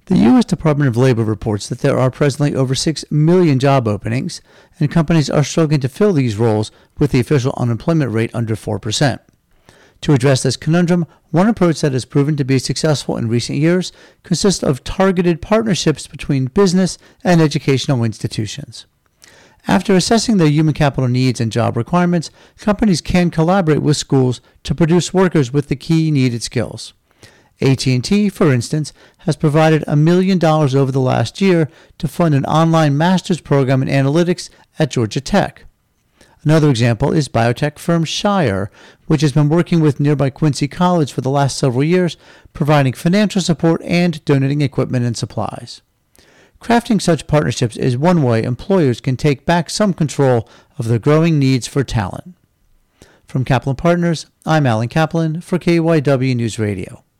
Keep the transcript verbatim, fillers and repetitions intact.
The U S Department of Labor reports that there are presently over six million job openings, and companies are struggling to fill these roles with the official unemployment rate under four percent. To address this conundrum, one approach that has proven to be successful in recent years consists of targeted partnerships between business and educational institutions. After assessing their human capital needs and job requirements, companies can collaborate with schools to produce workers with the key needed skills. A T and T, for instance, has provided a million dollars over the last year to fund an online master's program in analytics at Georgia Tech. Another example is biotech firm Shire, which has been working with nearby Quincy College for the last several years, providing financial support and donating equipment and supplies. Crafting such partnerships is one way employers can take back some control of their growing needs for talent. From Kaplan Partners, I'm Alan Kaplan for K Y W News Radio.